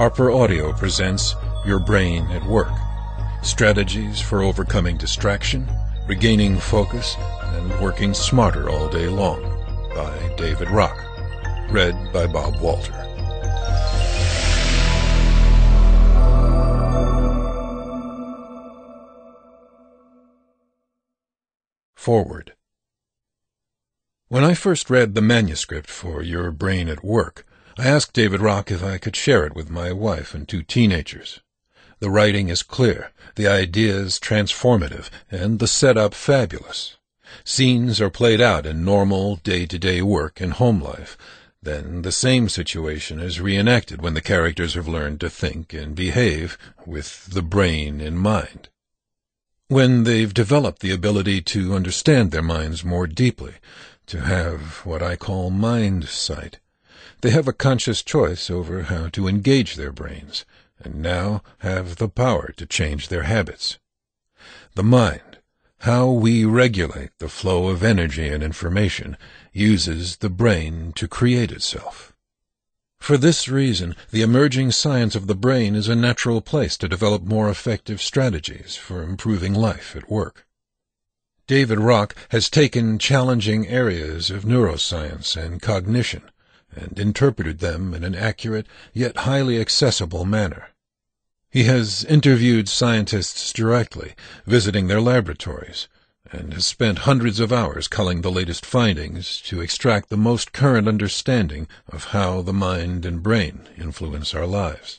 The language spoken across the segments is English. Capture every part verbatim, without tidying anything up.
Harper Audio presents Your Brain at Work. Strategies for overcoming distraction, regaining focus, and working smarter all day long. By David Rock. Read by Bob Walter. Forward. When I first read the manuscript for Your Brain at Work, I asked David Rock if I could share it with my wife and two teenagers. The writing is clear, the ideas transformative, and the setup fabulous. Scenes are played out in normal, day-to-day work and home life. Then the same situation is reenacted when the characters have learned to think and behave with the brain in mind. When they've developed the ability to understand their minds more deeply, to have what I call mind sight, they have a conscious choice over how to engage their brains, and now have the power to change their habits. The mind, how we regulate the flow of energy and information, uses the brain to create itself. For this reason, the emerging science of the brain is a natural place to develop more effective strategies for improving life at work. David Rock has taken challenging areas of neuroscience and cognition and interpreted them in an accurate yet highly accessible manner. He has interviewed scientists directly, visiting their laboratories, and has spent hundreds of hours culling the latest findings to extract the most current understanding of how the mind and brain influence our lives.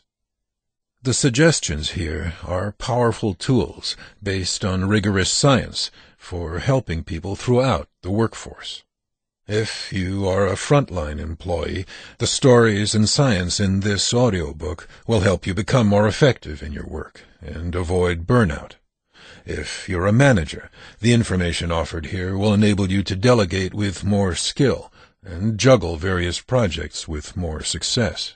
The suggestions here are powerful tools based on rigorous science for helping people throughout the workforce. If you are a frontline employee, the stories and science in this audiobook will help you become more effective in your work and avoid burnout. If you're a manager, the information offered here will enable you to delegate with more skill and juggle various projects with more success.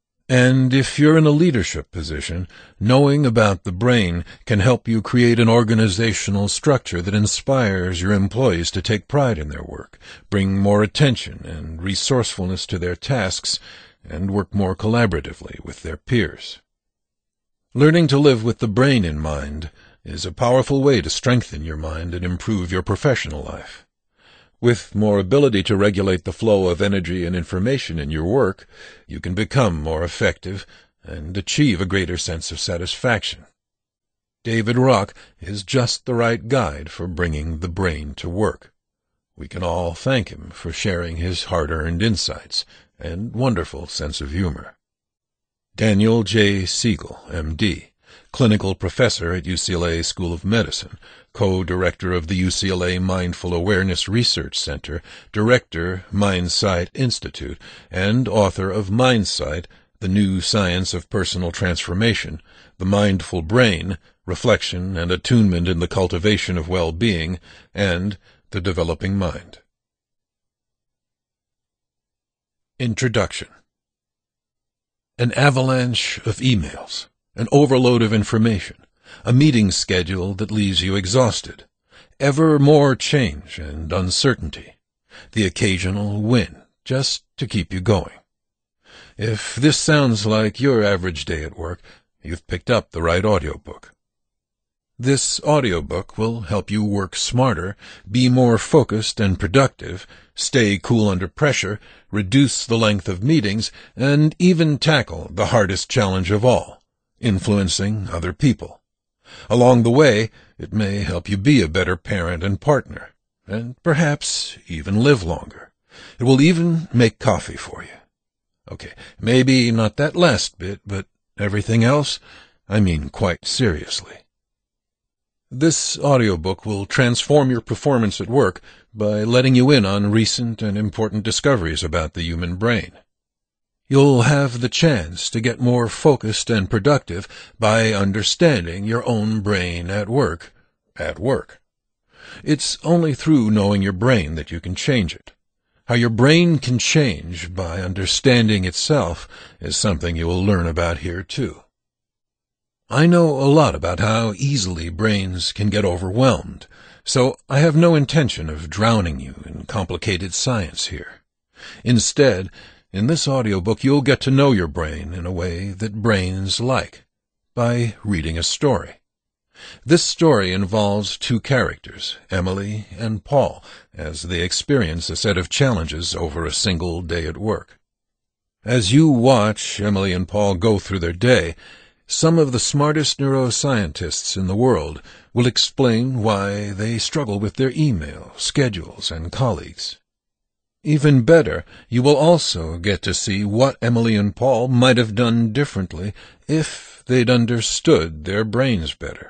And if you're in a leadership position, knowing about the brain can help you create an organizational structure that inspires your employees to take pride in their work, bring more attention and resourcefulness to their tasks, and work more collaboratively with their peers. Learning to live with the brain in mind is a powerful way to strengthen your mind and improve your professional life. With more ability to regulate the flow of energy and information in your work, you can become more effective and achieve a greater sense of satisfaction. David Rock is just the right guide for bringing the brain to work. We can all thank him for sharing his hard-earned insights and wonderful sense of humor. Daniel J. Siegel, M D, clinical professor at U C L A School of Medicine, co-director of the U C L A Mindful Awareness Research Center, director, MindSight Institute, and author of MindSight, The New Science of Personal Transformation, The Mindful Brain, Reflection and Attunement in the Cultivation of Well-Being, and The Developing Mind. Introduction. An avalanche of emails, an overload of information, a meeting schedule that leaves you exhausted, ever more change and uncertainty, the occasional win just to keep you going. If this sounds like your average day at work, you've picked up the right audiobook. This audiobook will help you work smarter, be more focused and productive, stay cool under pressure, reduce the length of meetings, and even tackle the hardest challenge of all, influencing other people. Along the way, it may help you be a better parent and partner, and perhaps even live longer. It will even make coffee for you. Okay, maybe not that last bit, but everything else, I mean quite seriously. This audiobook will transform your performance at work by letting you in on recent and important discoveries about the human brain. You'll have the chance to get more focused and productive by understanding your own brain at work, at work. It's only through knowing your brain that you can change it. How your brain can change by understanding itself is something you will learn about here too. I know a lot about how easily brains can get overwhelmed, so I have no intention of drowning you in complicated science here. Instead, In this audiobook, you'll get to know your brain in a way that brains like, by reading a story. This story involves two characters, Emily and Paul, as they experience a set of challenges over a single day at work. As you watch Emily and Paul go through their day, some of the smartest neuroscientists in the world will explain why they struggle with their email, schedules, and colleagues. Even better, you will also get to see what Emily and Paul might have done differently if they'd understood their brains better.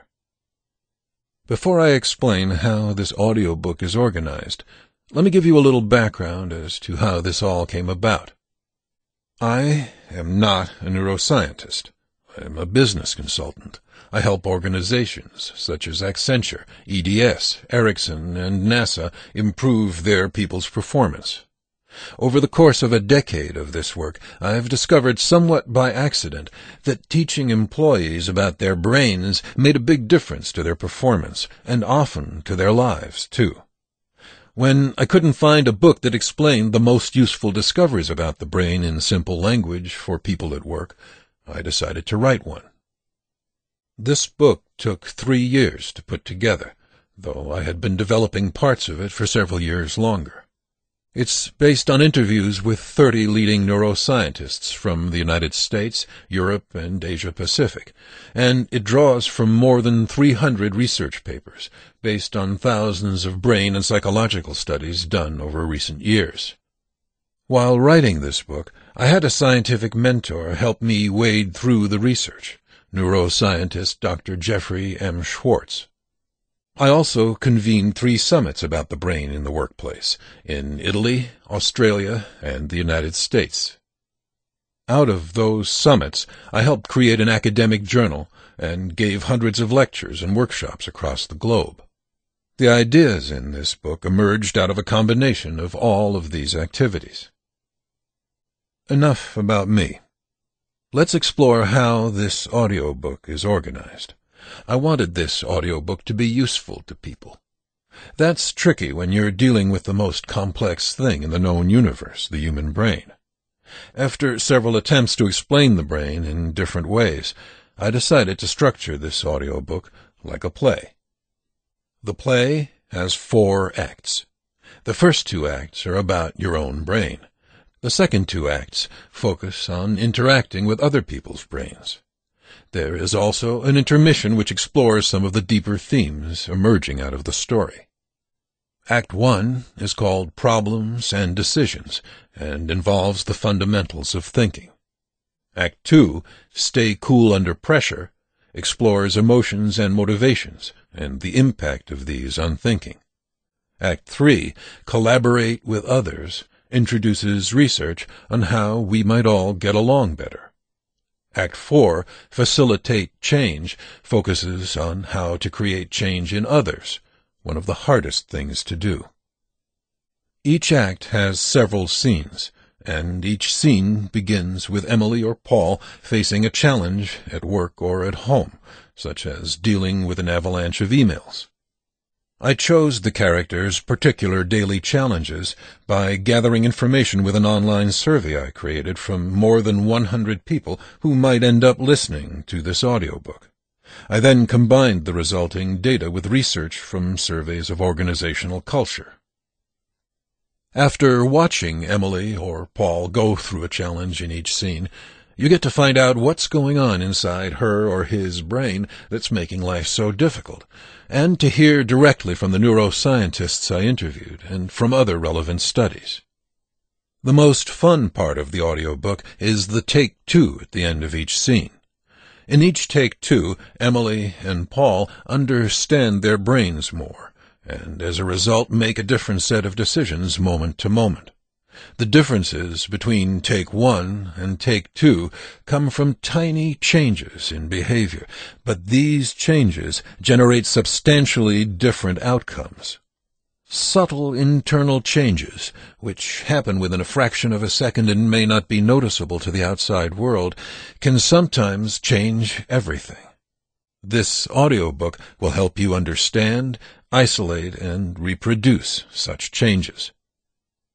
Before I explain how this audiobook is organized, let me give you a little background as to how this all came about. I am not a neuroscientist. I am a business consultant. I help organizations such as Accenture, E D S, Ericsson, and NASA improve their people's performance. Over the course of a decade of this work, I have discovered somewhat by accident that teaching employees about their brains made a big difference to their performance, and often to their lives, too. When I couldn't find a book that explained the most useful discoveries about the brain in simple language for people at work, I decided to write one. This book took three years to put together, though I had been developing parts of it for several years longer. It's based on interviews with thirty leading neuroscientists from the United States, Europe, and Asia-Pacific, and it draws from more than three hundred research papers based on thousands of brain and psychological studies done over recent years. While writing this book, I had a scientific mentor help me wade through the research, neuroscientist Doctor Jeffrey M. Schwartz. I also convened three summits about the brain in the workplace, in Italy, Australia, and the United States. Out of those summits, I helped create an academic journal and gave hundreds of lectures and workshops across the globe. The ideas in this book emerged out of a combination of all of these activities. Enough about me. Let's explore how this audiobook is organized. I wanted this audiobook to be useful to people. That's tricky when you're dealing with the most complex thing in the known universe, the human brain. After several attempts to explain the brain in different ways, I decided to structure this audiobook like a play. The play has four acts. The first two acts are about your own brain. The second two acts focus on interacting with other people's brains. There is also an intermission which explores some of the deeper themes emerging out of the story. Act one is called Problems and Decisions and involves the fundamentals of thinking. Act two, Stay Cool Under Pressure, explores emotions and motivations and the impact of these on thinking. Act three, Collaborate with Others, introduces research on how we might all get along better. Act four, Facilitate Change, focuses on how to create change in others, one of the hardest things to do. Each act has several scenes, and each scene begins with Emily or Paul facing a challenge at work or at home, such as dealing with an avalanche of emails. I chose the characters' particular daily challenges by gathering information with an online survey I created from more than one hundred people who might end up listening to this audiobook. I then combined the resulting data with research from surveys of organizational culture. After watching Emily or Paul go through a challenge in each scene, you get to find out what's going on inside her or his brain that's making life so difficult, and to hear directly from the neuroscientists I interviewed and from other relevant studies. The most fun part of the audiobook is the take two at the end of each scene. In each take two, Emily and Paul understand their brains more, and as a result make a different set of decisions moment to moment. The differences between take one and take two come from tiny changes in behavior, but these changes generate substantially different outcomes. Subtle internal changes, which happen within a fraction of a second and may not be noticeable to the outside world, can sometimes change everything. This audiobook will help you understand, isolate, and reproduce such changes.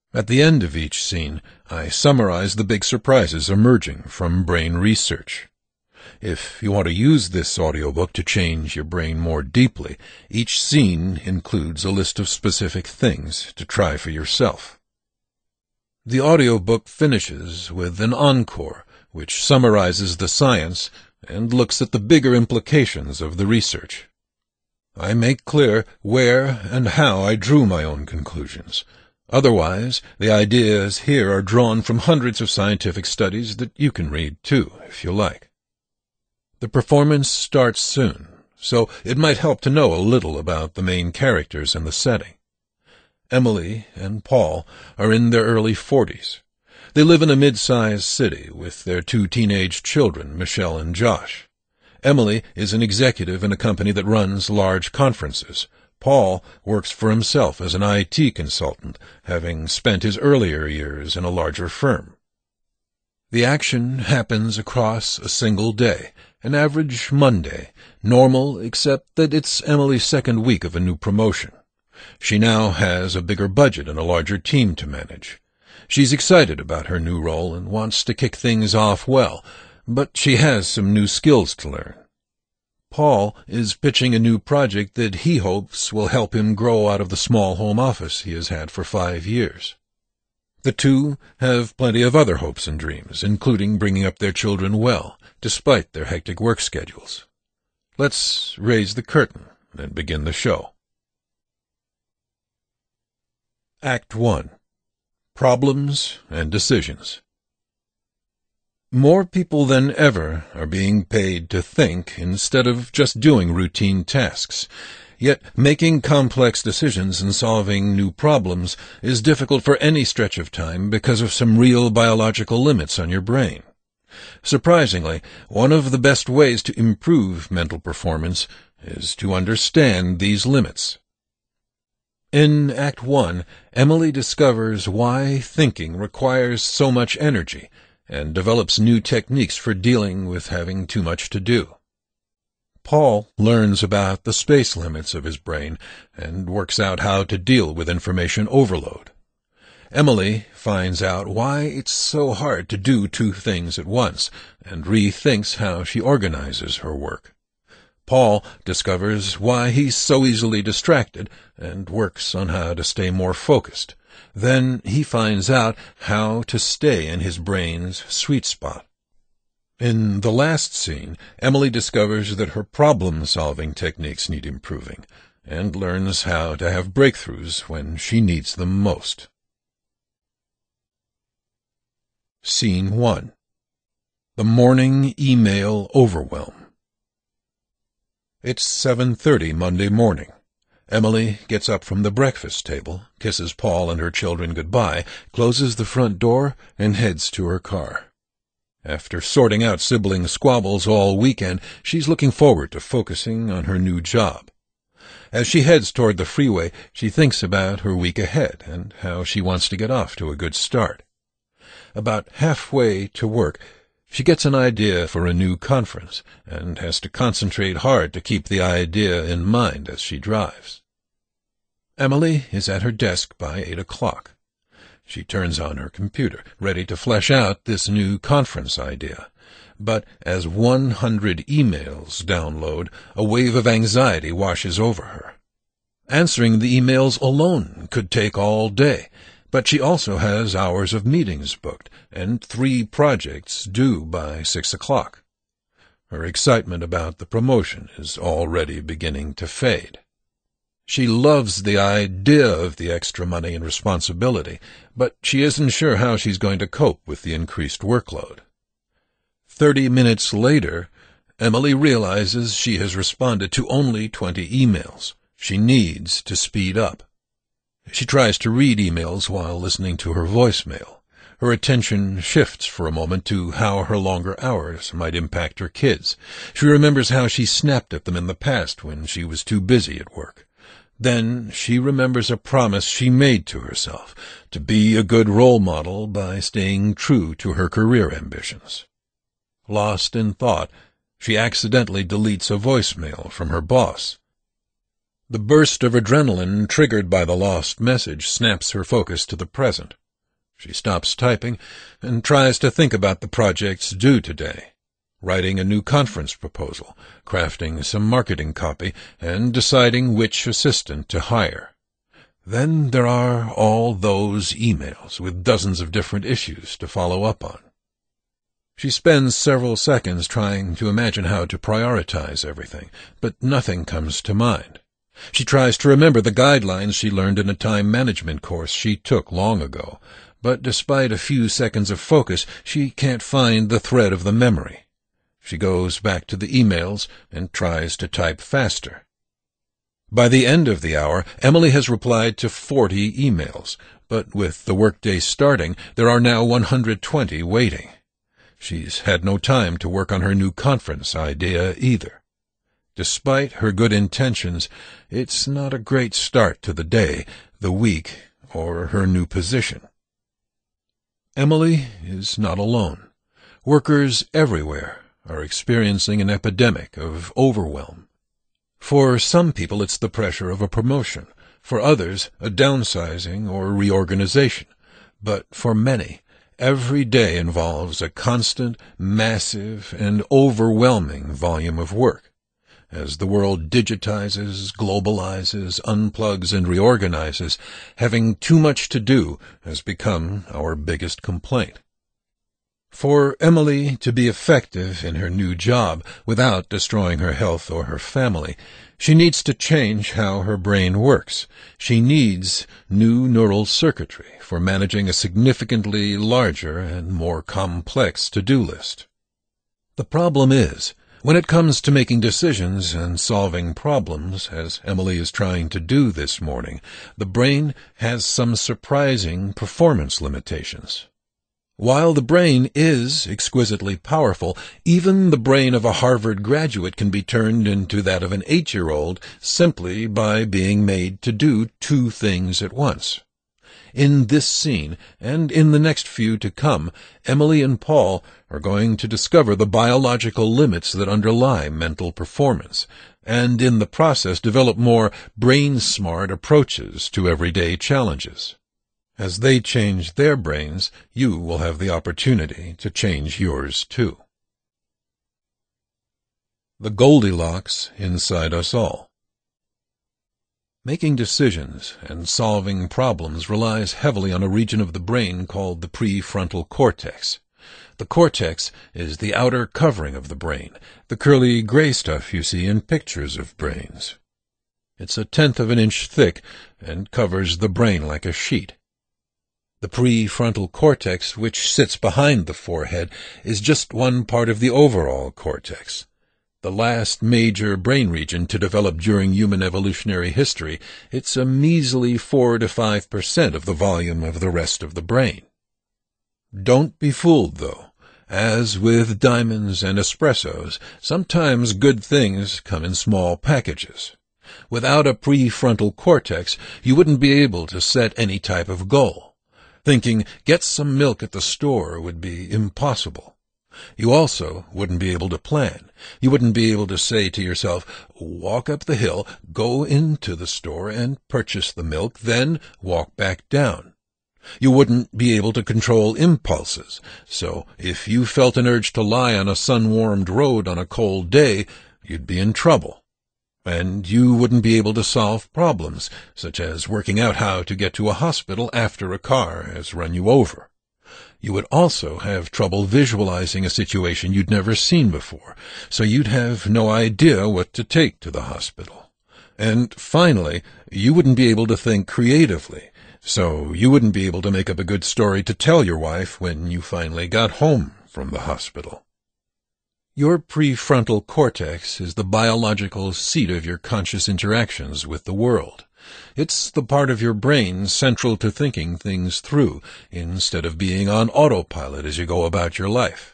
At the end of each scene, I summarize the big surprises emerging from brain research. If you want to use this audiobook to change your brain more deeply, each scene includes a list of specific things to try for yourself. The audiobook finishes with an encore, which summarizes the science and looks at the bigger implications of the research. I make clear where and how I drew my own conclusions. Otherwise, the ideas here are drawn from hundreds of scientific studies that you can read too, if you like. The performance starts soon, so it might help to know a little about the main characters and the setting. Emily and Paul are in their early forties. They live in a mid-sized city with their two teenage children, Michelle and Josh. Emily is an executive in a company that runs large conferences. Paul works for himself as an I T consultant, having spent his earlier years in a larger firm. The action happens across a single day, an average Monday, normal except that it's Emily's second week of a new promotion. She now has a bigger budget and a larger team to manage. She's excited about her new role and wants to kick things off well, but she has some new skills to learn. Paul is pitching a new project that he hopes will help him grow out of the small home office he has had for five years. The two have plenty of other hopes and dreams, including bringing up their children well, despite their hectic work schedules. Let's raise the curtain and begin the show. Act one. Problems and Decisions. More people than ever are being paid to think instead of just doing routine tasks. Yet making complex decisions and solving new problems is difficult for any stretch of time because of some real biological limits on your brain. Surprisingly, one of the best ways to improve mental performance is to understand these limits. In Act One, Emily discovers why thinking requires so much energy and develops new techniques for dealing with having too much to do. Paul learns about the space limits of his brain and works out how to deal with information overload. Emily finds out why it's so hard to do two things at once and rethinks how she organizes her work. Paul discovers why he's so easily distracted and works on how to stay more focused. Then he finds out how to stay in his brain's sweet spot. In the last scene, Emily discovers that her problem-solving techniques need improving and learns how to have breakthroughs when she needs them most. Scene one. The Morning Email Overwhelm. It's seven thirty Monday morning. Emily gets up from the breakfast table, kisses Paul and her children goodbye, closes the front door, and heads to her car. After sorting out sibling squabbles all weekend, she's looking forward to focusing on her new job. As she heads toward the freeway, she thinks about her week ahead and how she wants to get off to a good start. About halfway to work, she gets an idea for a new conference and has to concentrate hard to keep the idea in mind as she drives. Emily is at her desk by eight o'clock. She turns on her computer, ready to flesh out this new conference idea. But as one hundred emails download, a wave of anxiety washes over her. Answering the emails alone could take all day, but she also has hours of meetings booked and three projects due by six o'clock. Her excitement about the promotion is already beginning to fade. She loves the idea of the extra money and responsibility, but she isn't sure how she's going to cope with the increased workload. Thirty minutes later, Emily realizes she has responded to only twenty emails. She needs to speed up. She tries to read emails while listening to her voicemail. Her attention shifts for a moment to how her longer hours might impact her kids. She remembers how she snapped at them in the past when she was too busy at work. Then she remembers a promise she made to herself, to be a good role model by staying true to her career ambitions. Lost in thought, she accidentally deletes a voicemail from her boss. The burst of adrenaline triggered by the lost message snaps her focus to the present. She stops typing and tries to think about the projects due today. Writing a new conference proposal, crafting some marketing copy, and deciding which assistant to hire. Then there are all those emails with dozens of different issues to follow up on. She spends several seconds trying to imagine how to prioritize everything, but nothing comes to mind. She tries to remember the guidelines she learned in a time management course she took long ago, but despite a few seconds of focus, she can't find the thread of the memory. She goes back to the emails and tries to type faster. By the end of the hour, Emily has replied to forty emails, but with the workday starting, there are now one hundred twenty waiting. She's had no time to work on her new conference idea either. Despite her good intentions, it's not a great start to the day, the week, or her new position. Emily is not alone. Workers everywhere are experiencing an epidemic of overwhelm. For some people it's the pressure of a promotion, for others a downsizing or reorganization, but for many, every day involves a constant, massive, and overwhelming volume of work. As the world digitizes, globalizes, unplugs, and reorganizes, having too much to do has become our biggest complaint. For Emily to be effective in her new job without destroying her health or her family, she needs to change how her brain works. She needs new neural circuitry for managing a significantly larger and more complex to-do list. The problem is, when it comes to making decisions and solving problems, as Emily is trying to do this morning, the brain has some surprising performance limitations. While the brain is exquisitely powerful, even the brain of a Harvard graduate can be turned into that of an eight-year-old simply by being made to do two things at once. In this scene, and in the next few to come, Emily and Paul are going to discover the biological limits that underlie mental performance, and in the process develop more brain-smart approaches to everyday challenges. As they change their brains, you will have the opportunity to change yours too. The Goldilocks inside us all. Making decisions and solving problems relies heavily on a region of the brain called the prefrontal cortex. The cortex is the outer covering of the brain, the curly gray stuff you see in pictures of brains. It's a tenth of an inch thick and covers the brain like a sheet. The prefrontal cortex, which sits behind the forehead, is just one part of the overall cortex. The last major brain region to develop during human evolutionary history, it's a measly four to five percent of the volume of the rest of the brain. Don't be fooled, though. As with diamonds and espressos, sometimes good things come in small packages. Without a prefrontal cortex, you wouldn't be able to set any type of goal. Thinking, get some milk at the store would be impossible. You also wouldn't be able to plan. You wouldn't be able to say to yourself, walk up the hill, go into the store and purchase the milk, then walk back down. You wouldn't be able to control impulses, so if you felt an urge to lie on a sun-warmed road on a cold day, you'd be in trouble. And you wouldn't be able to solve problems, such as working out how to get to a hospital after a car has run you over. You would also have trouble visualizing a situation you'd never seen before, so you'd have no idea what to take to the hospital. And finally, you wouldn't be able to think creatively, so you wouldn't be able to make up a good story to tell your wife when you finally got home from the hospital. Your prefrontal cortex is the biological seat of your conscious interactions with the world. It's the part of your brain central to thinking things through, instead of being on autopilot as you go about your life.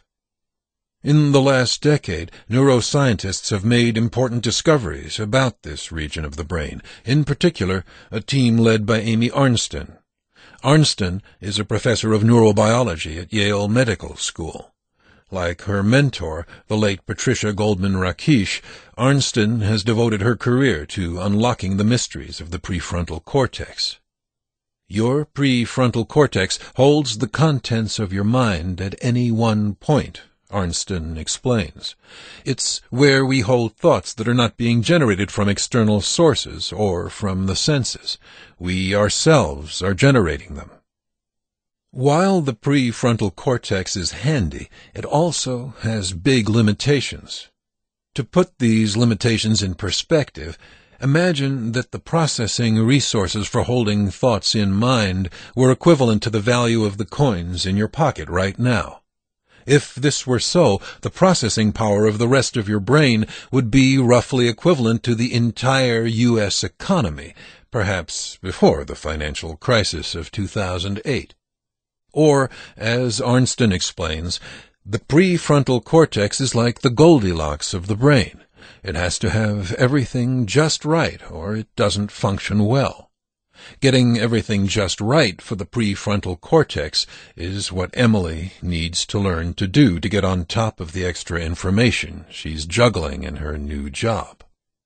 In the last decade, neuroscientists have made important discoveries about this region of the brain, in particular, a team led by Amy Arnsten. Arnsten is a professor of neurobiology at Yale Medical School. Like her mentor, the late Patricia Goldman Rakish, Arnsten has devoted her career to unlocking the mysteries of the prefrontal cortex. Your prefrontal cortex holds the contents of your mind at any one point, Arnsten explains. It's where we hold thoughts that are not being generated from external sources or from the senses. We ourselves are generating them. While the prefrontal cortex is handy, it also has big limitations. To put these limitations in perspective, imagine that the processing resources for holding thoughts in mind were equivalent to the value of the coins in your pocket right now. If this were so, the processing power of the rest of your brain would be roughly equivalent to the entire U S economy, perhaps before the financial crisis of two thousand eight. Or, as Arnsten explains, the prefrontal cortex is like the Goldilocks of the brain. It has to have everything just right, or it doesn't function well. Getting everything just right for the prefrontal cortex is what Emily needs to learn to do to get on top of the extra information she's juggling in her new job.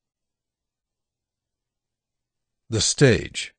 The stage.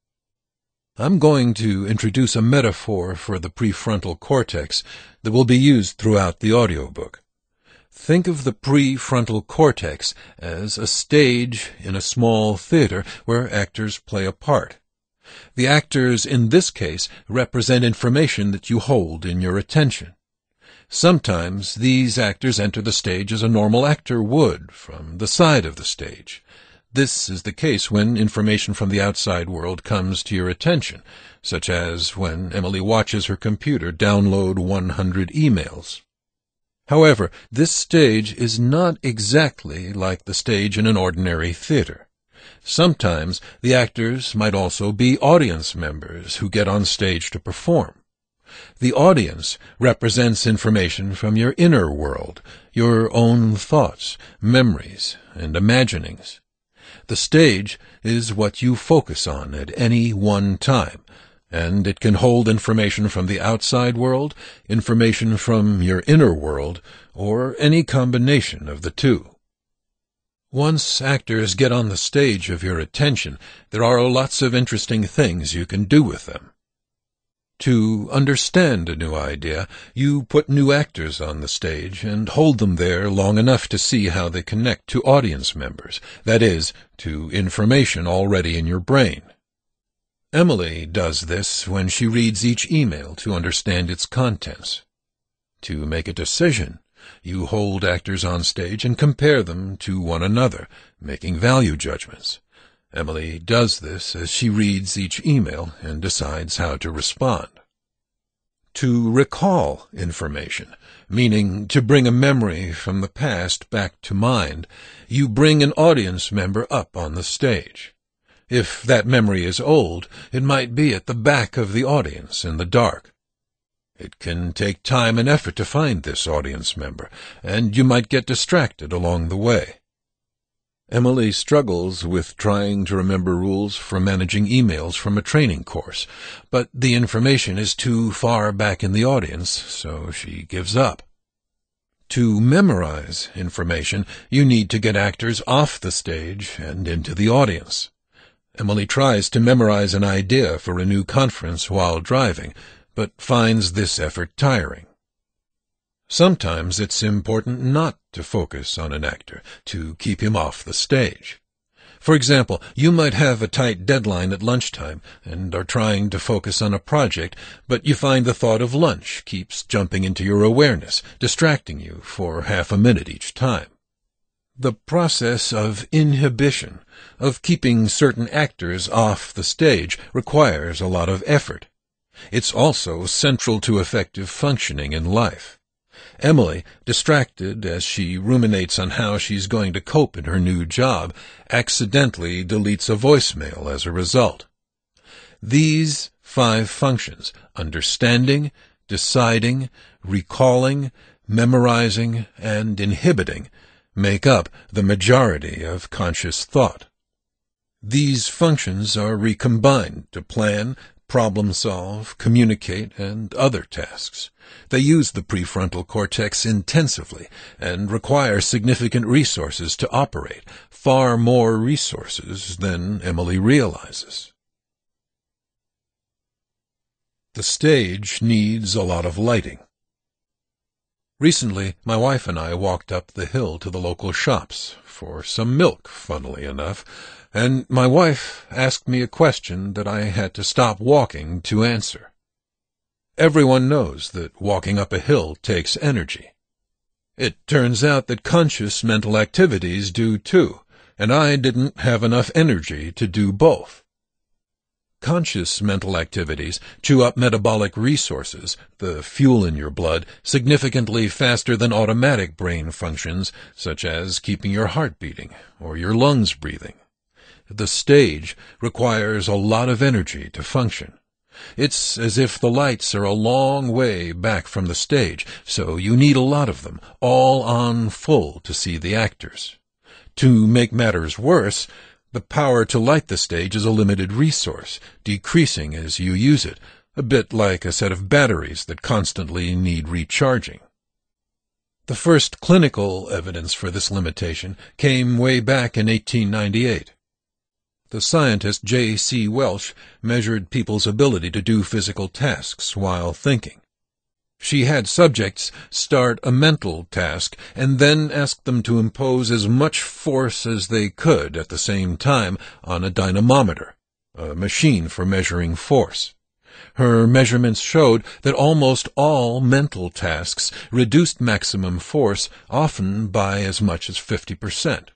I'm going to introduce a metaphor for the prefrontal cortex that will be used throughout the audiobook. Think of the prefrontal cortex as a stage in a small theater where actors play a part. The actors in this case represent information that you hold in your attention. Sometimes these actors enter the stage as a normal actor would, from the side of the stage. This is the case when information from the outside world comes to your attention, such as when Emily watches her computer download one hundred emails. However, this stage is not exactly like the stage in an ordinary theater. Sometimes the actors might also be audience members who get on stage to perform. The audience represents information from your inner world, your own thoughts, memories, and imaginings. The stage is what you focus on at any one time, and it can hold information from the outside world, information from your inner world, or any combination of the two. Once actors get on the stage of your attention, there are lots of interesting things you can do with them. To understand a new idea, you put new actors on the stage and hold them there long enough to see how they connect to audience members, that is, to information already in your brain. Emily does this when she reads each email to understand its contents. To make a decision, you hold actors on stage and compare them to one another, making value judgments. Emily does this as she reads each email and decides how to respond. To recall information, meaning to bring a memory from the past back to mind, you bring an audience member up on the stage. If that memory is old, it might be at the back of the audience in the dark. It can take time and effort to find this audience member, and you might get distracted along the way. Emily struggles with trying to remember rules for managing emails from a training course, but the information is too far back in the audience, so she gives up. To memorize information, you need to get actors off the stage and into the audience. Emily tries to memorize an idea for a new conference while driving, but finds this effort tiring. Sometimes it's important not to focus on an actor, to keep him off the stage. For example, you might have a tight deadline at lunchtime and are trying to focus on a project, but you find the thought of lunch keeps jumping into your awareness, distracting you for half a minute each time. The process of inhibition, of keeping certain actors off the stage, requires a lot of effort. It's also central to effective functioning in life. Emily, distracted as she ruminates on how she's going to cope in her new job, accidentally deletes a voicemail as a result. These five functions, understanding, deciding, recalling, memorizing, and inhibiting, make up the majority of conscious thought. These functions are recombined to plan, problem solve, communicate, and other tasks. They use the prefrontal cortex intensively and require significant resources to operate, far more resources than Emily realizes. The stage needs a lot of lighting. Recently, my wife and I walked up the hill to the local shops for some milk, funnily enough, and my wife asked me a question that I had to stop walking to answer. Everyone knows that walking up a hill takes energy. It turns out that conscious mental activities do too, and I didn't have enough energy to do both. Conscious mental activities chew up metabolic resources, the fuel in your blood, significantly faster than automatic brain functions, such as keeping your heart beating or your lungs breathing. The stage requires a lot of energy to function. It's as if the lights are a long way back from the stage, so you need a lot of them, all on full to see the actors. To make matters worse, the power to light the stage is a limited resource, decreasing as you use it, a bit like a set of batteries that constantly need recharging. The first clinical evidence for this limitation came way back in eighteen ninety-eight. The scientist J C Welch measured people's ability to do physical tasks while thinking. She had subjects start a mental task and then asked them to impose as much force as they could at the same time on a dynamometer, a machine for measuring force. Her measurements showed that almost all mental tasks reduced maximum force, often by as much as fifty percent.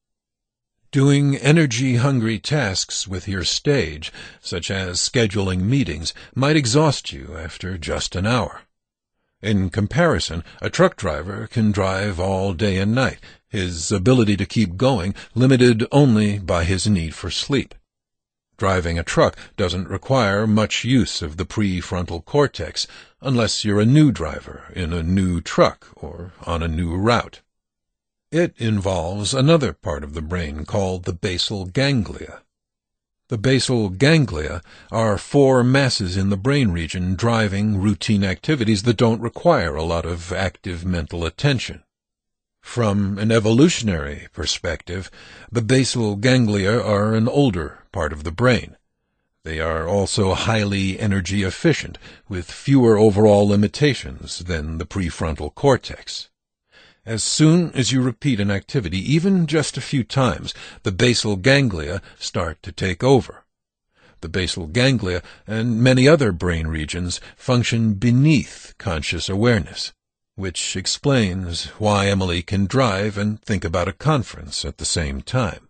Doing energy-hungry tasks with your stage, such as scheduling meetings, might exhaust you after just an hour. In comparison, a truck driver can drive all day and night, his ability to keep going limited only by his need for sleep. Driving a truck doesn't require much use of the prefrontal cortex unless you're a new driver in a new truck or on a new route. It involves another part of the brain called the basal ganglia. The basal ganglia are four masses in the brain region driving routine activities that don't require a lot of active mental attention. From an evolutionary perspective, the basal ganglia are an older part of the brain. They are also highly energy efficient, with fewer overall limitations than the prefrontal cortex. As soon as you repeat an activity, even just a few times, the basal ganglia start to take over. The basal ganglia and many other brain regions function beneath conscious awareness, which explains why Emily can drive and think about a conference at the same time.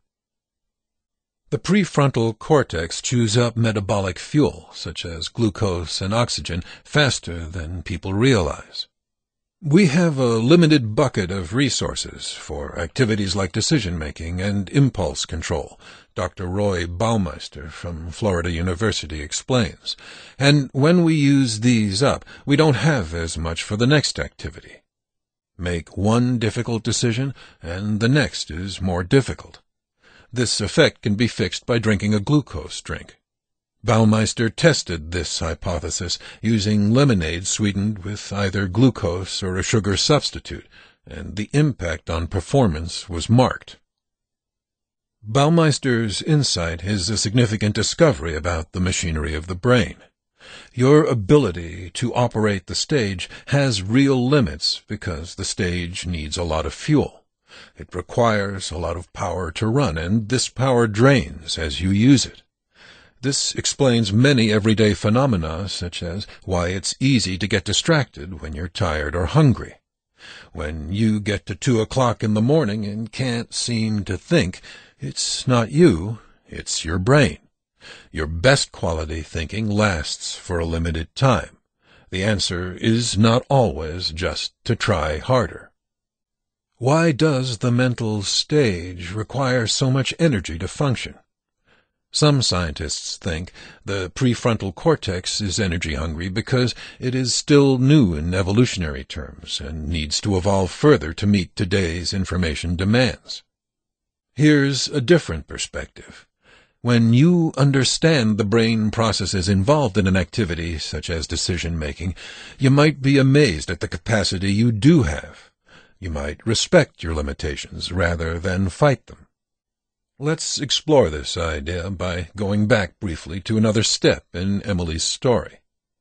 The prefrontal cortex chews up metabolic fuel, such as glucose and oxygen, faster than people realize. We have a limited bucket of resources for activities like decision-making and impulse control, Doctor Roy Baumeister from Florida University explains, and when we use these up, we don't have as much for the next activity. Make one difficult decision, and the next is more difficult. This effect can be fixed by drinking a glucose drink. Baumeister tested this hypothesis using lemonade sweetened with either glucose or a sugar substitute, and the impact on performance was marked. Baumeister's insight is a significant discovery about the machinery of the brain. Your ability to operate the stage has real limits because the stage needs a lot of fuel. It requires a lot of power to run, and this power drains as you use it. This explains many everyday phenomena, such as why it's easy to get distracted when you're tired or hungry. When you get to two o'clock in the morning and can't seem to think, it's not you, it's your brain. Your best quality thinking lasts for a limited time. The answer is not always just to try harder. Why does the mental stage require so much energy to function? Some scientists think the prefrontal cortex is energy-hungry because it is still new in evolutionary terms and needs to evolve further to meet today's information demands. Here's a different perspective. When you understand the brain processes involved in an activity such as decision-making, you might be amazed at the capacity you do have. You might respect your limitations rather than fight them. Let's explore this idea by going back briefly to another step in Emily's story.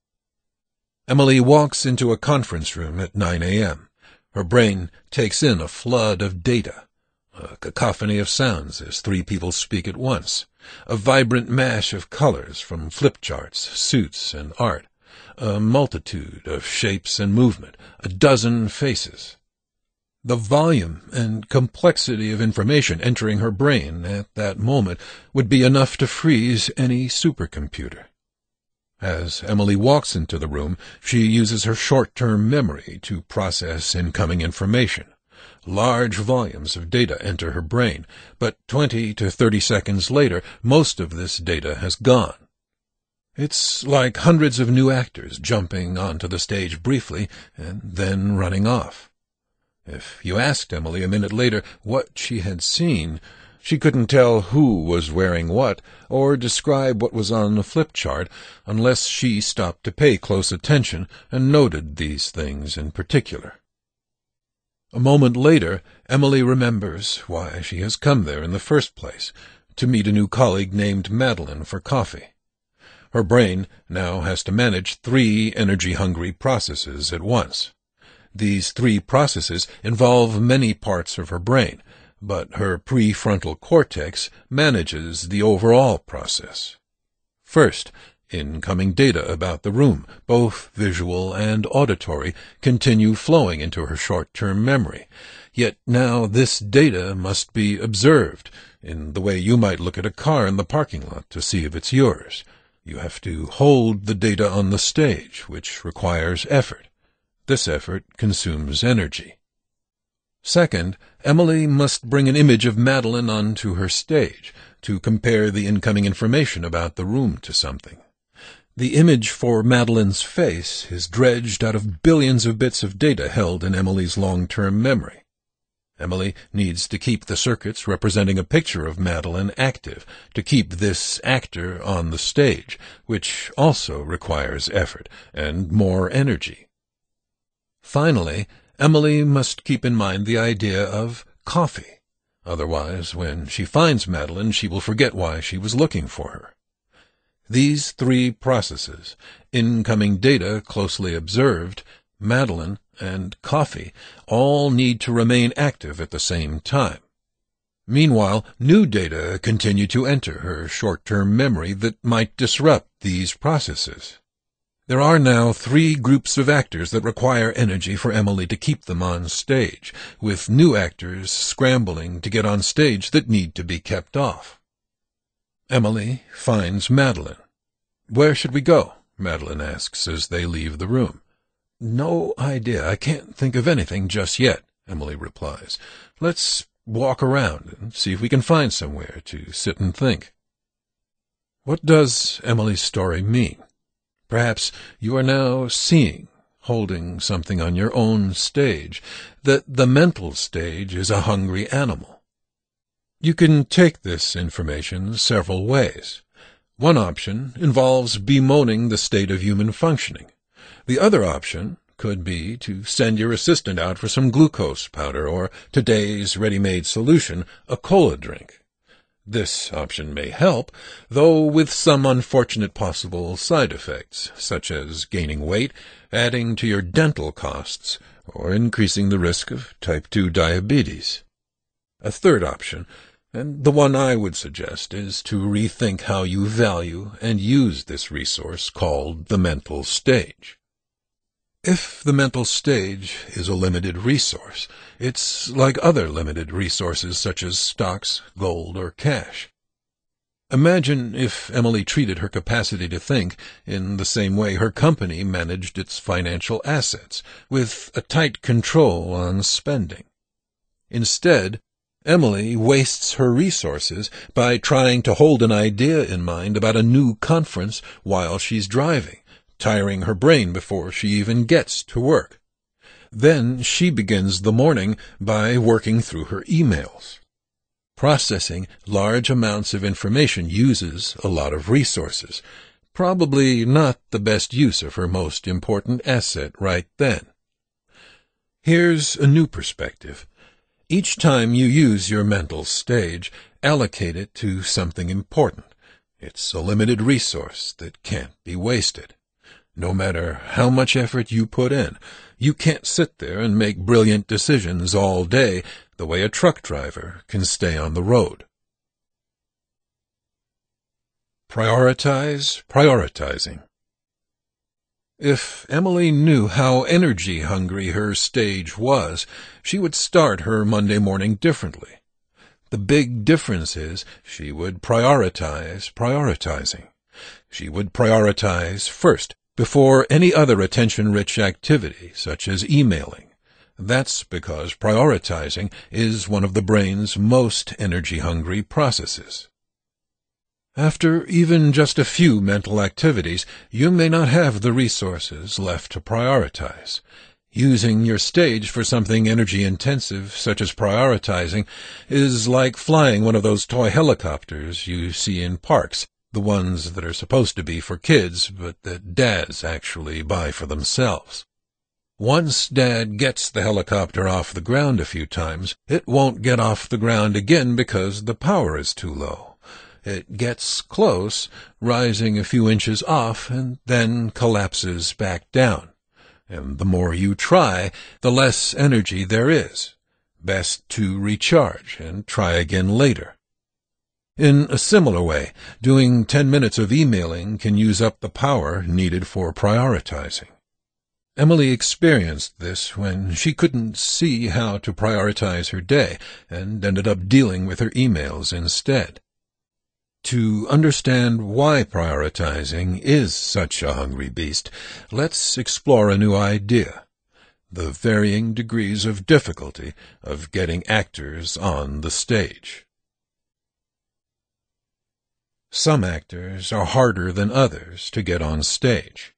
Emily walks into a conference room at nine a.m. Her brain takes in a flood of data, a cacophony of sounds as three people speak at once, a vibrant mash of colors from flip charts, suits, and art, a multitude of shapes and movement, a dozen faces. The volume and complexity of information entering her brain at that moment would be enough to freeze any supercomputer. As Emily walks into the room, she uses her short-term memory to process incoming information. Large volumes of data enter her brain, but twenty to thirty seconds later, most of this data has gone. It's like hundreds of new actors jumping onto the stage briefly and then running off. If you asked Emily a minute later what she had seen, she couldn't tell who was wearing what or describe what was on the flip chart unless she stopped to pay close attention and noted these things in particular. A moment later, Emily remembers why she has come there in the first place, to meet a new colleague named Madeline for coffee. Her brain now has to manage three energy-hungry processes at once. These three processes involve many parts of her brain, but her prefrontal cortex manages the overall process. First, incoming data about the room, both visual and auditory, continue flowing into her short-term memory. Yet now this data must be observed, in the way you might look at a car in the parking lot to see if it's yours. You have to hold the data on the stage, which requires effort. This effort consumes energy. Second, Emily must bring an image of Madeline onto her stage to compare the incoming information about the room to something. The image for Madeline's face is dredged out of billions of bits of data held in Emily's long-term memory. Emily needs to keep the circuits representing a picture of Madeline active, to keep this actor on the stage, which also requires effort and more energy. Finally, Emily must keep in mind the idea of coffee. Otherwise, when she finds Madeline, she will forget why she was looking for her. These three processes, incoming data closely observed, Madeline, and coffee, all need to remain active at the same time. Meanwhile, new data continue to enter her short-term memory that might disrupt these processes. There are now three groups of actors that require energy for Emily to keep them on stage, with new actors scrambling to get on stage that need to be kept off. Emily finds Madeline. "Where should we go?" Madeline asks as they leave the room. "No idea. I can't think of anything just yet," Emily replies. "Let's walk around and see if we can find somewhere to sit and think." What does Emily's story mean? Perhaps you are now seeing, holding something on your own stage, that the mental stage is a hungry animal. You can take this information several ways. One option involves bemoaning the state of human functioning. The other option could be to send your assistant out for some glucose powder or today's ready-made solution, a cola drink. This option may help, though with some unfortunate possible side effects, such as gaining weight, adding to your dental costs, or increasing the risk of type two diabetes. A third option, and the one I would suggest, is to rethink how you value and use this resource called the mental stage. If the mental stage is a limited resource, it's like other limited resources such as stocks, gold, or cash. Imagine if Emily treated her capacity to think in the same way her company managed its financial assets, with a tight control on spending. Instead, Emily wastes her resources by trying to hold an idea in mind about a new conference while she's driving, tiring her brain before she even gets to work. Then she begins the morning by working through her emails. Processing large amounts of information uses a lot of resources, probably not the best use of her most important asset right then. Here's a new perspective. Each time you use your mental stage, allocate it to something important. It's a limited resource that can't be wasted. No matter how much effort you put in, you can't sit there and make brilliant decisions all day the way a truck driver can stay on the road. Prioritize prioritizing. If Emily knew how energy-hungry her stage was, she would start her Monday morning differently. The big difference is she would prioritize prioritizing. She would prioritize first, before any other attention-rich activity, such as emailing. That's because prioritizing is one of the brain's most energy-hungry processes. After even just a few mental activities, you may not have the resources left to prioritize. Using your stage for something energy-intensive, such as prioritizing, is like flying one of those toy helicopters you see in parks, the ones that are supposed to be for kids, but that dads actually buy for themselves. Once Dad gets the helicopter off the ground a few times, it won't get off the ground again because the power is too low. It gets close, rising a few inches off, and then collapses back down. And the more you try, the less energy there is. Best to recharge and try again later. In a similar way, doing ten minutes of emailing can use up the power needed for prioritizing. Emily experienced this when she couldn't see how to prioritize her day and ended up dealing with her emails instead. To understand why prioritizing is such a hungry beast, let's explore a new idea: the varying degrees of difficulty of getting actors on the stage. Some actors are harder than others to get on stage.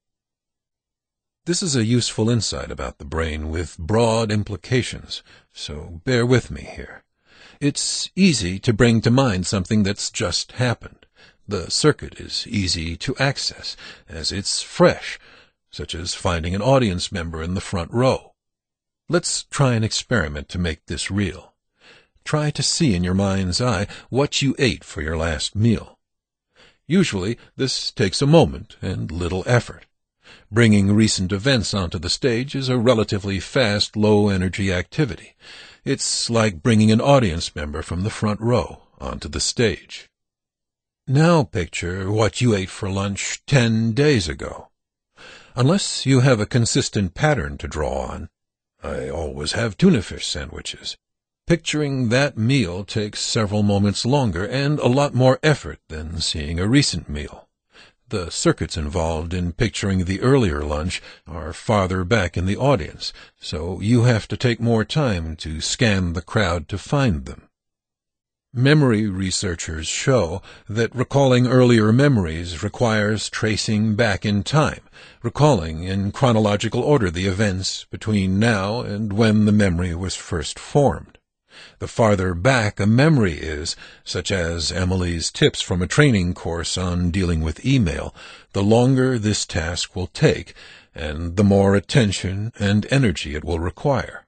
This is a useful insight about the brain with broad implications, so bear with me here. It's easy to bring to mind something that's just happened. The circuit is easy to access, as it's fresh, such as finding an audience member in the front row. Let's try an experiment to make this real. Try to see in your mind's eye what you ate for your last meal. Usually, this takes a moment and little effort. Bringing recent events onto the stage is a relatively fast, low-energy activity. It's like bringing an audience member from the front row onto the stage. Now picture what you ate for lunch ten days ago. Unless you have a consistent pattern to draw on, I always have tuna fish sandwiches. Picturing that meal takes several moments longer and a lot more effort than seeing a recent meal. The circuits involved in picturing the earlier lunch are farther back in the audience, so you have to take more time to scan the crowd to find them. Memory researchers show that recalling earlier memories requires tracing back in time, recalling in chronological order the events between now and when the memory was first formed. The farther back a memory is, such as Emily's tips from a training course on dealing with email, the longer this task will take, and the more attention and energy it will require.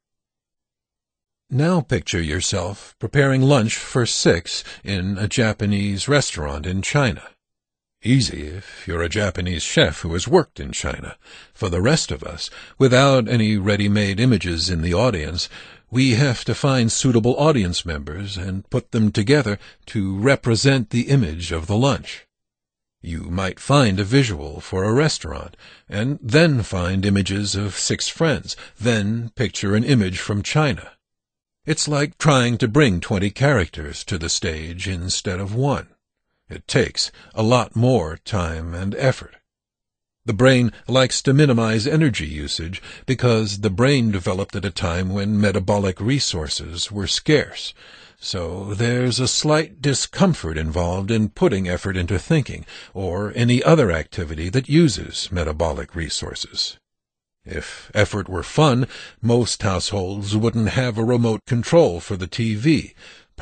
Now picture yourself preparing lunch for six in a Japanese restaurant in China. Easy if you're a Japanese chef who has worked in China. For the rest of us, without any ready-made images in the audience, we have to find suitable audience members and put them together to represent the image of the lunch. You might find a visual for a restaurant, and then find images of six friends, then picture an image from China. It's like trying to bring twenty characters to the stage instead of one. It takes a lot more time and effort. The brain likes to minimize energy usage because the brain developed at a time when metabolic resources were scarce. So there's a slight discomfort involved in putting effort into thinking or any other activity that uses metabolic resources. If effort were fun, most households wouldn't have a remote control for the T V.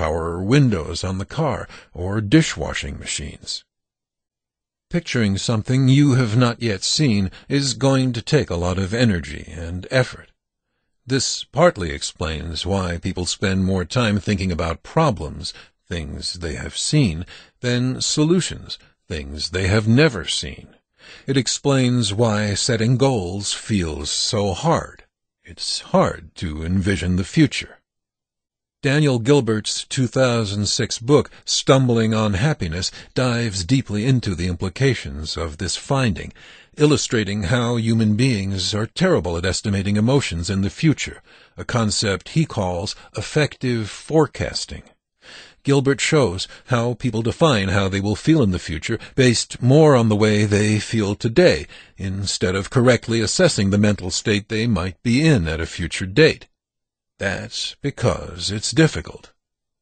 power windows on the car or dishwashing machines. Picturing something you have not yet seen is going to take a lot of energy and effort. This partly explains why people spend more time thinking about problems, things they have seen, than solutions, things they have never seen. It explains why setting goals feels so hard. It's hard to envision the future. Daniel Gilbert's two thousand six book, Stumbling on Happiness, dives deeply into the implications of this finding, illustrating how human beings are terrible at estimating emotions in the future, a concept he calls affective forecasting. Gilbert shows how people define how they will feel in the future based more on the way they feel today, instead of correctly assessing the mental state they might be in at a future date. That's because it's difficult.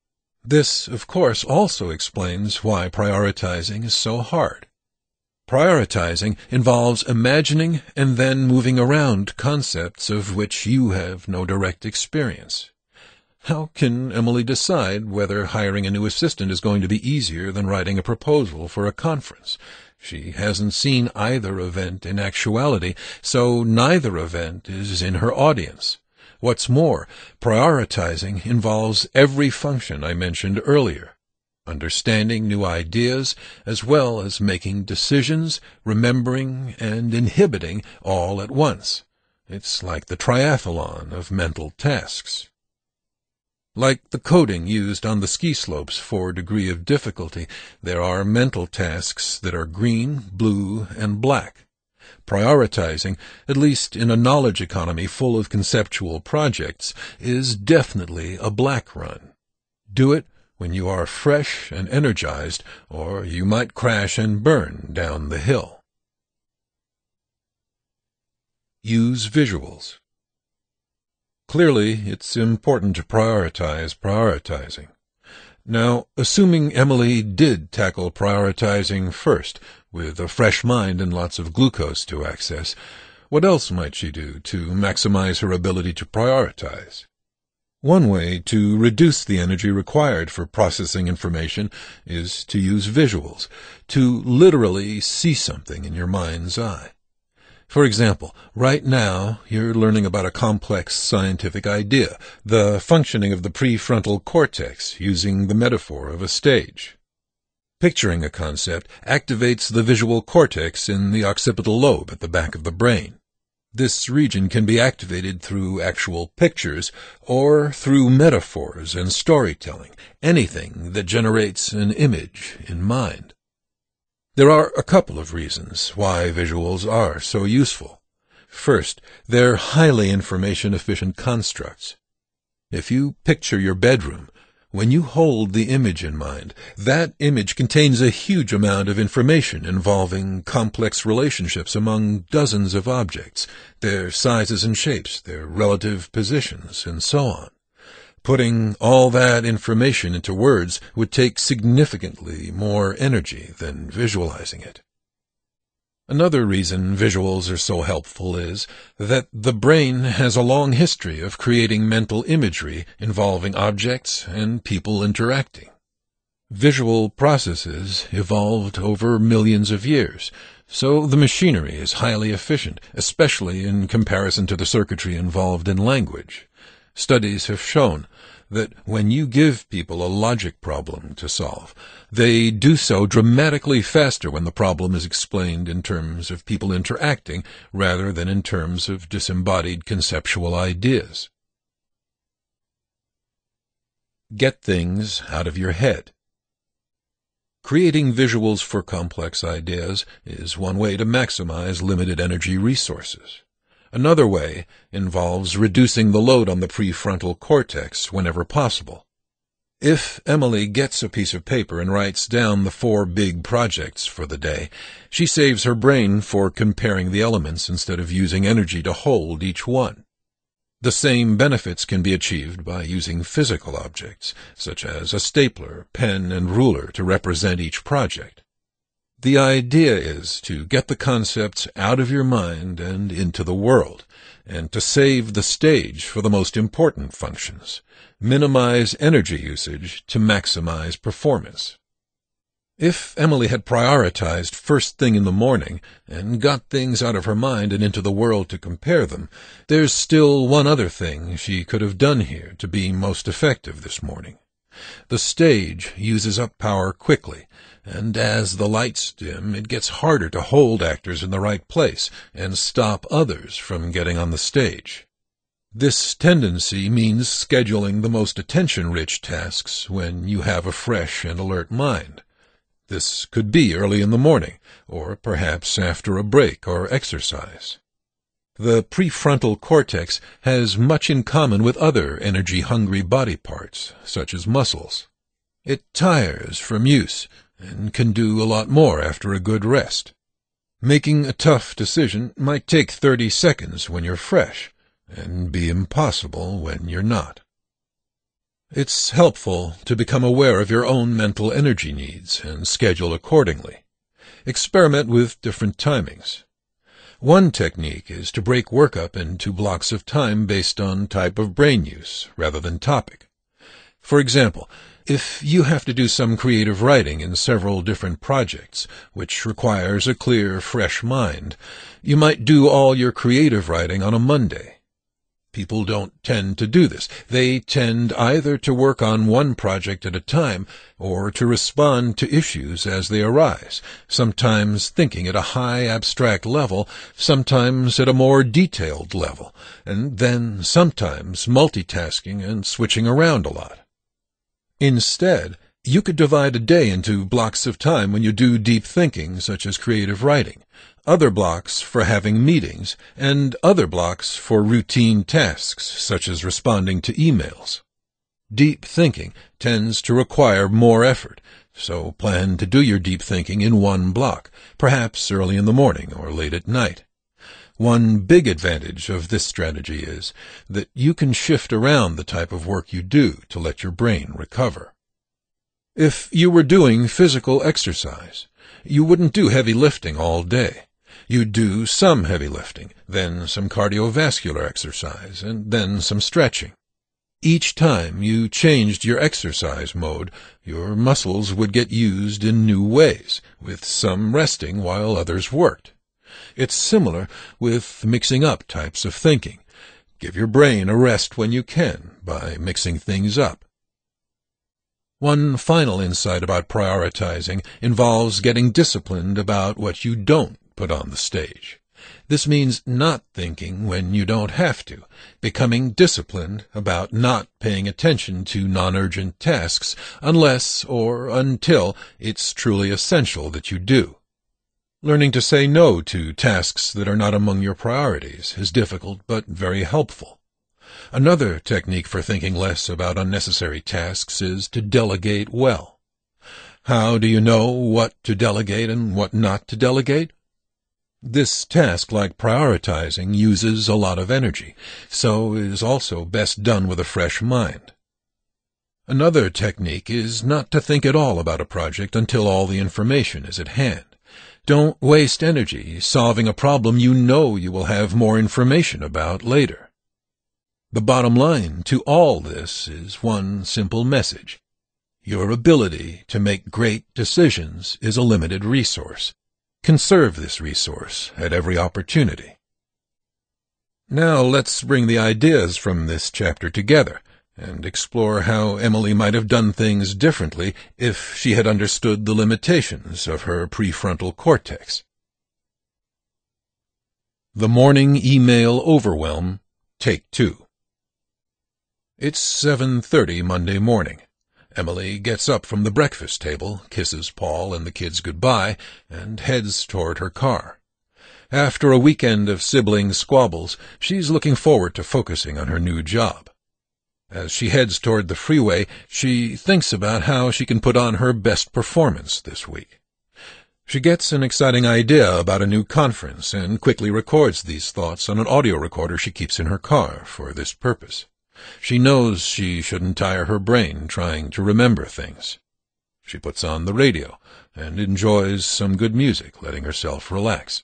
This, of course, also explains why prioritizing is so hard. Prioritizing involves imagining and then moving around concepts of which you have no direct experience. How can Emily decide whether hiring a new assistant is going to be easier than writing a proposal for a conference? She hasn't seen either event in actuality, so neither event is in her audience. What's more, prioritizing involves every function I mentioned earlier. Understanding new ideas, as well as making decisions, remembering, and inhibiting all at once. It's like the triathlon of mental tasks. Like the coding used on the ski slopes for degree of difficulty, there are mental tasks that are green, blue, and black. Prioritizing, at least in a knowledge economy full of conceptual projects, is definitely a black run. Do it when you are fresh and energized, or you might crash and burn down the hill. Use visuals. Clearly, it's important to prioritize prioritizing. Now, assuming Emily did tackle prioritizing first, with a fresh mind and lots of glucose to access, what else might she do to maximize her ability to prioritize? One way to reduce the energy required for processing information is to use visuals, to literally see something in your mind's eye. For example, right now you're learning about a complex scientific idea, the functioning of the prefrontal cortex, using the metaphor of a stage. Picturing a concept activates the visual cortex in the occipital lobe at the back of the brain. This region can be activated through actual pictures or through metaphors and storytelling, anything that generates an image in mind. There are a couple of reasons why visuals are so useful. First, they're highly information-efficient constructs. If you picture your bedroom, when you hold the image in mind, that image contains a huge amount of information involving complex relationships among dozens of objects, their sizes and shapes, their relative positions, and so on. Putting all that information into words would take significantly more energy than visualizing it. Another reason visuals are so helpful is that the brain has a long history of creating mental imagery involving objects and people interacting. Visual processes evolved over millions of years, so the machinery is highly efficient, especially in comparison to the circuitry involved in language. Studies have shown that when you give people a logic problem to solve, they do so dramatically faster when the problem is explained in terms of people interacting rather than in terms of disembodied conceptual ideas. Get things out of your head. Creating visuals for complex ideas is one way to maximize limited energy resources. Another way involves reducing the load on the prefrontal cortex whenever possible. If Emily gets a piece of paper and writes down the four big projects for the day, she saves her brain for comparing the elements instead of using energy to hold each one. The same benefits can be achieved by using physical objects, such as a stapler, pen, and ruler to represent each project. The idea is to get the concepts out of your mind and into the world, and to save the stage for the most important functions, minimize energy usage to maximize performance. If Emily had prioritized first thing in the morning and got things out of her mind and into the world to compare them, there's still one other thing she could have done here to be most effective this morning. The stage uses up power quickly, and as the lights dim, it gets harder to hold actors in the right place and stop others from getting on the stage. This tendency means scheduling the most attention-rich tasks when you have a fresh and alert mind. This could be early in the morning, or perhaps after a break or exercise. The prefrontal cortex has much in common with other energy-hungry body parts, such as muscles. It tires from use and can do a lot more after a good rest. Making a tough decision might take thirty seconds when you're fresh, and be impossible when you're not. It's helpful to become aware of your own mental energy needs and schedule accordingly. Experiment with different timings. One technique is to break work up into blocks of time based on type of brain use rather than topic. For example, if you have to do some creative writing in several different projects, which requires a clear, fresh mind, you might do all your creative writing on a Monday. People don't tend to do this. They tend either to work on one project at a time or to respond to issues as they arise, sometimes thinking at a high abstract level, sometimes at a more detailed level, and then sometimes multitasking and switching around a lot. Instead, you could divide a day into blocks of time when you do deep thinking, such as creative writing, other blocks for having meetings, and other blocks for routine tasks, such as responding to emails. Deep thinking tends to require more effort, so plan to do your deep thinking in one block, perhaps early in the morning or late at night. One big advantage of this strategy is that you can shift around the type of work you do to let your brain recover. If you were doing physical exercise, you wouldn't do heavy lifting all day. You'd do some heavy lifting, then some cardiovascular exercise, and then some stretching. Each time you changed your exercise mode, your muscles would get used in new ways, with some resting while others worked. It's similar with mixing up types of thinking. Give your brain a rest when you can by mixing things up. One final insight about prioritizing involves getting disciplined about what you don't put on the stage. This means not thinking when you don't have to, becoming disciplined about not paying attention to non-urgent tasks unless or until it's truly essential that you do. Learning to say no to tasks that are not among your priorities is difficult but very helpful. Another technique for thinking less about unnecessary tasks is to delegate well. How do you know what to delegate and what not to delegate? This task, like prioritizing, uses a lot of energy, so is also best done with a fresh mind. Another technique is not to think at all about a project until all the information is at hand. Don't waste energy solving a problem you know you will have more information about later. The bottom line to all this is one simple message. Your ability to make great decisions is a limited resource. Conserve this resource at every opportunity. Now let's bring the ideas from this chapter together and explore how Emily might have done things differently if she had understood the limitations of her prefrontal cortex. The Morning Email Overwhelm, Take Two. It's seven thirty Monday morning. Emily gets up from the breakfast table, kisses Paul and the kids goodbye, and heads toward her car. After a weekend of sibling squabbles, she's looking forward to focusing on her new job. As she heads toward the freeway, she thinks about how she can put on her best performance this week. She gets an exciting idea about a new conference and quickly records these thoughts on an audio recorder she keeps in her car for this purpose. She knows she shouldn't tire her brain trying to remember things. She puts on the radio and enjoys some good music, letting herself relax.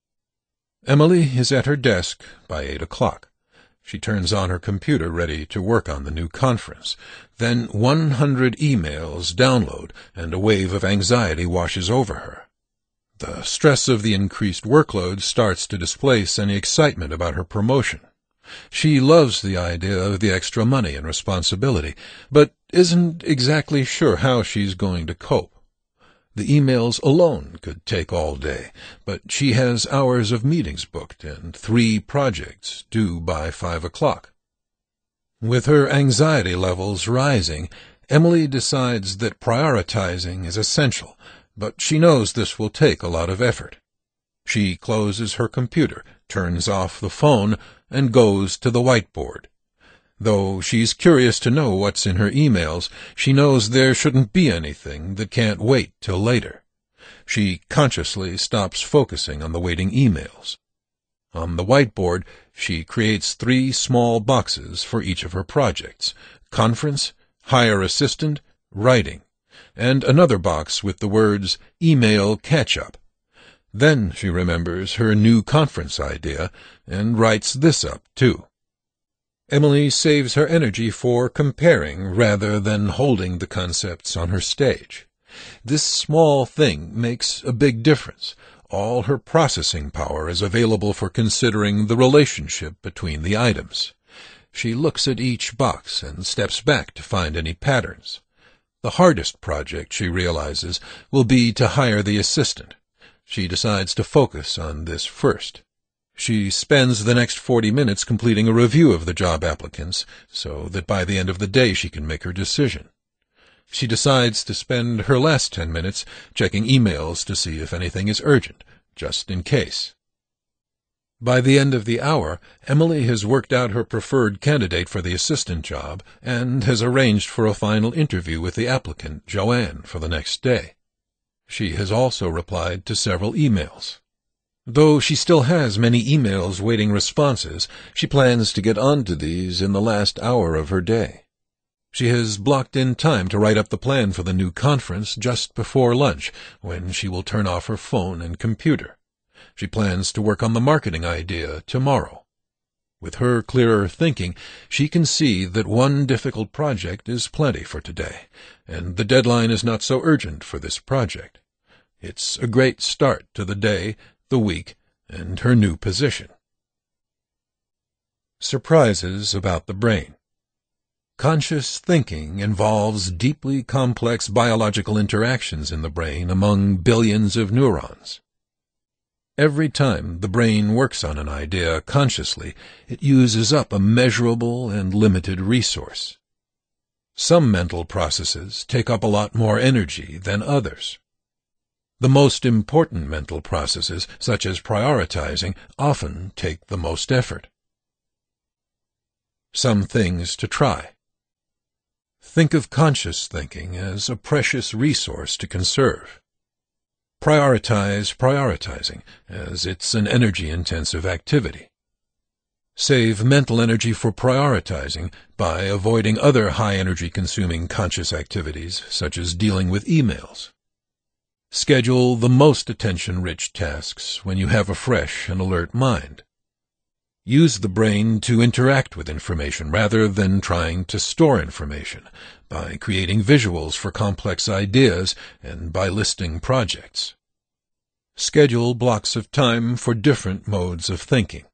Emily is at her desk by eight o'clock. She turns on her computer, ready to work on the new conference. Then one hundred emails download, and a wave of anxiety washes over her. The stress of the increased workload starts to displace any excitement about her promotion. She loves the idea of the extra money and responsibility, but isn't exactly sure how she's going to cope. The emails alone could take all day, but she has hours of meetings booked and three projects due by five o'clock. With her anxiety levels rising, Emily decides that prioritizing is essential, but she knows this will take a lot of effort. She closes her computer, turns off the phone, and goes to the whiteboard. Though she's curious to know what's in her emails, she knows there shouldn't be anything that can't wait till later. She consciously stops focusing on the waiting emails. On the whiteboard, she creates three small boxes for each of her projects: conference, hire assistant, writing, and another box with the words email catch-up. Then she remembers her new conference idea and writes this up, too. Emily saves her energy for comparing rather than holding the concepts on her stage. This small thing makes a big difference. All her processing power is available for considering the relationship between the items. She looks at each box and steps back to find any patterns. The hardest project, she realizes, will be to hire the assistant. She decides to focus on this first. She spends the next forty minutes completing a review of the job applicants, so that by the end of the day she can make her decision. She decides to spend her last ten minutes checking emails to see if anything is urgent, just in case. By the end of the hour, Emily has worked out her preferred candidate for the assistant job and has arranged for a final interview with the applicant, Joanne, for the next day. She has also replied to several emails. Though she still has many emails waiting responses, she plans to get onto these in the last hour of her day. She has blocked in time to write up the plan for the new conference just before lunch, when she will turn off her phone and computer. She plans to work on the marketing idea tomorrow. With her clearer thinking, she can see that one difficult project is plenty for today, and the deadline is not so urgent for this project. It's a great start to the day, the week, and her new position. Surprises about the brain. Conscious thinking involves deeply complex biological interactions in the brain among billions of neurons. Every time the brain works on an idea consciously, it uses up a measurable and limited resource. Some mental processes take up a lot more energy than others. The most important mental processes, such as prioritizing, often take the most effort. Some things to try. Think of conscious thinking as a precious resource to conserve. Prioritize prioritizing, as it's an energy-intensive activity. Save mental energy for prioritizing by avoiding other high-energy consuming conscious activities, such as dealing with emails. Schedule the most attention-rich tasks when you have a fresh and alert mind. Use the brain to interact with information rather than trying to store information, by creating visuals for complex ideas and by listing projects. Schedule blocks of time for different modes of thinking.